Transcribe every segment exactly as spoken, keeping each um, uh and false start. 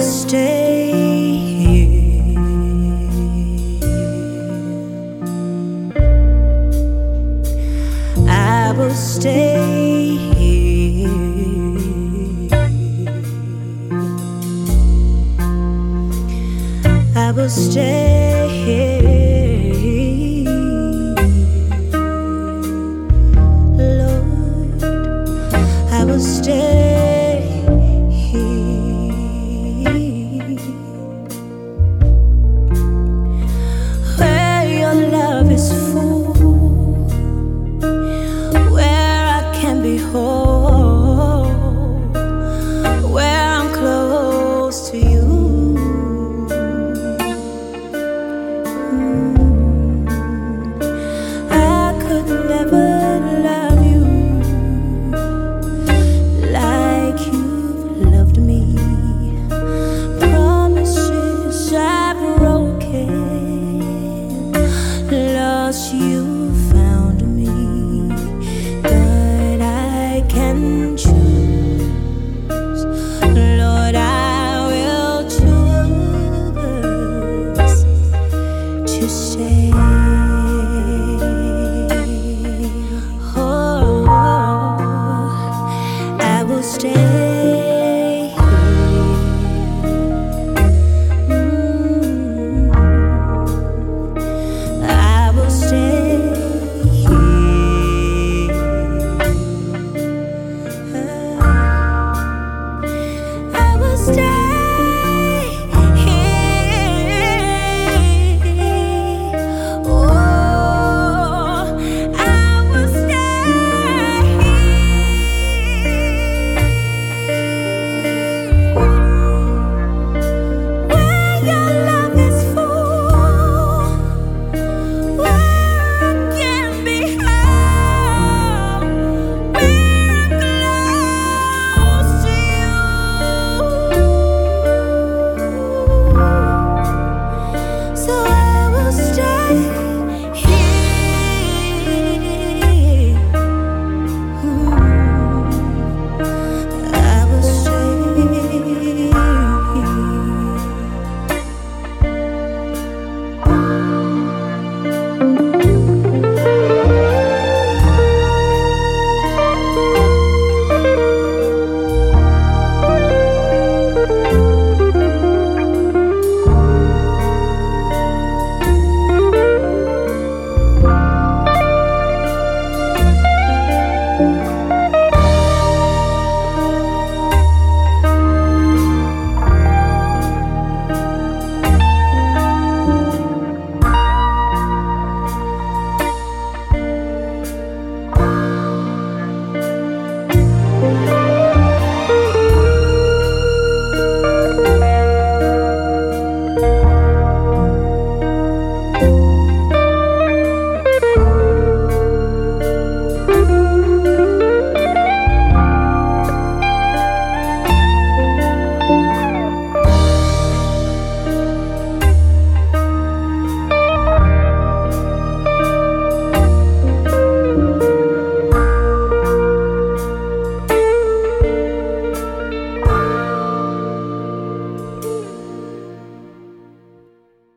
stay here. I will stay here. I will stay here, Lord. I will stay here, where your love is full, where I can be whole, where I'm close to you. You found me, but I can choose. Lord, I will choose to stay. Oh, I will stay.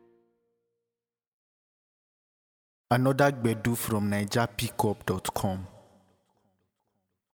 Another Gbedu from Niger Pickup dot com.